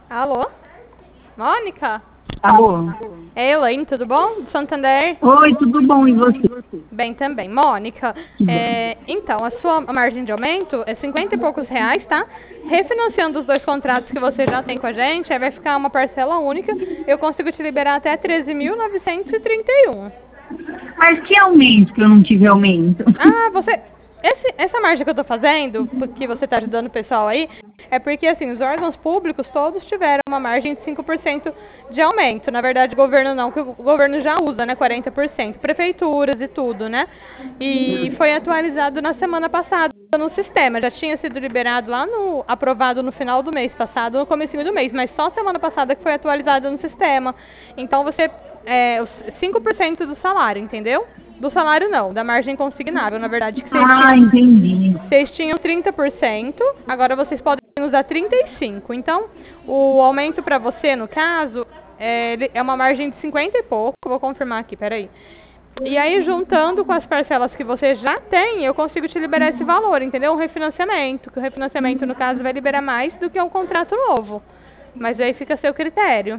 Alô? Mônica? Alô? É Elaine, tudo bom? Do Santander? Oi, tudo bom, e você? Bem também. Mônica, Que bom. então, a sua margem de aumento é 50 e poucos reais, tá? Refinanciando os 2 contratos que você já tem com a gente, aí vai ficar uma parcela única. Eu consigo te liberar até 13.931. Mas que aumento que eu não tive aumento? Ah, essa margem que eu tô fazendo, porque você tá ajudando o pessoal aí, é porque, assim, os órgãos públicos todos tiveram uma margem de 5% de aumento. Na verdade, o governo não, que o governo já usa, né, 40%. Prefeituras e tudo, né? E foi atualizado na semana passada no sistema. Já tinha sido liberado lá aprovado no final do mês passado, no comecinho do mês, mas só semana passada que foi atualizado no sistema. Então, os 5% do salário, entendeu? Do salário não, da margem consignável, na verdade, que Entendi. vocês tinham 30%, agora vocês podem usar 35%. Então, o aumento para você, no caso, é uma margem de 50 e pouco, vou confirmar aqui, peraí. E aí, juntando com as parcelas que você já tem, eu consigo te liberar esse valor, entendeu? Um refinanciamento, que o refinanciamento, no caso, vai liberar mais do que um contrato novo. Mas aí fica a seu critério.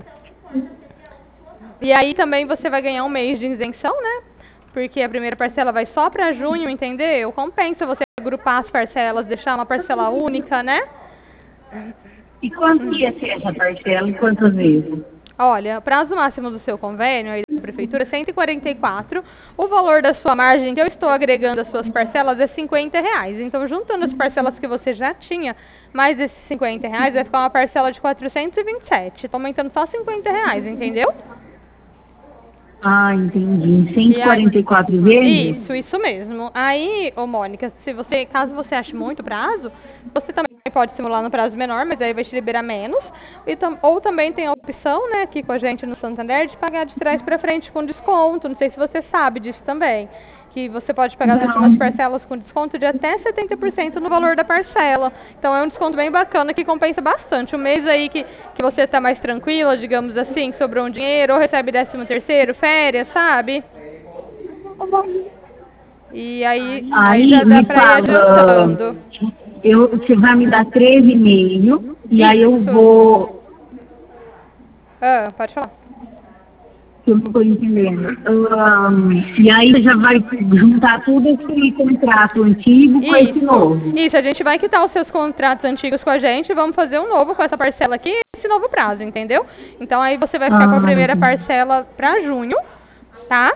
E aí também você vai ganhar um mês de isenção, né? Porque a primeira parcela vai só para junho, entendeu? Compensa você agrupar as parcelas, deixar uma parcela única, né? E quanto ia ser essa parcela e quantas vezes? Olha, prazo máximo do seu convênio aí da prefeitura é 144. O valor da sua margem que eu estou agregando às suas parcelas é 50 reais. Então, juntando as parcelas que você já tinha, mais esses 50 reais, vai ficar uma parcela de 427. Estou aumentando só 50 reais, entendeu? Entendi. E aí, 144 vezes? isso mesmo. Aí, ô Mônica, caso você ache muito prazo, você também pode simular no prazo menor, mas aí vai te liberar menos. Ou também tem a opção, né, aqui com a gente no Santander, de pagar de trás para frente com desconto. Não sei se você sabe disso também. Que você pode pagar as últimas Não. parcelas com desconto de até 70% no valor da parcela. Então é um desconto bem bacana que compensa bastante. O mês aí que você está mais tranquila, digamos assim, que sobrou um dinheiro, ou recebe 13º, férias, sabe? E aí já Aí dá me pra ir fala, adiantando. você vai me dar 13,5 e aí eu Isso. vou. Ah, pode falar. Eu não estou entendendo. E aí você já vai juntar tudo esse contrato antigo com esse novo. Isso, a gente vai quitar os seus contratos antigos com a gente, vamos fazer um novo com essa parcela aqui, esse novo prazo, entendeu? Então aí você vai ficar com a primeira Entendi. parcela pra junho, tá?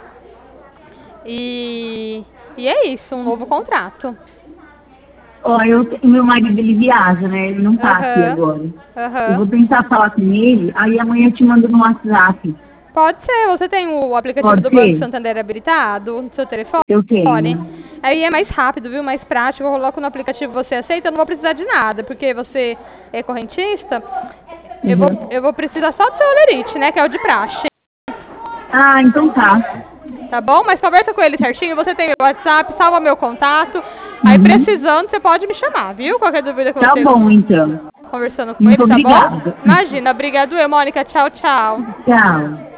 E é isso, um novo contrato. Ó, meu marido ele viaja, né? Ele não tá aqui Aham, agora. Eu aham. vou tentar falar com ele, aí amanhã eu te mando no WhatsApp. Pode ser, você tem o aplicativo Pode do Banco ser? Santander habilitado no seu telefone? Eu tenho. Aí é mais rápido, viu? Mais prático. Eu coloco no aplicativo, você aceita, eu não vou precisar de nada, porque você é correntista. Uhum. Eu vou precisar só do seu olerite, né? Que é o de praxe. Então tá. Tá bom? Mas conversa com ele certinho, você tem meu WhatsApp, salva meu contato. Aí Uhum. precisando, você pode me chamar, viu? Qualquer dúvida que Tá você bom, então. conversando com Muito ele, tá bom? obrigada. Imagina, obrigado eu, Mônica. Tchau, tchau. Tchau.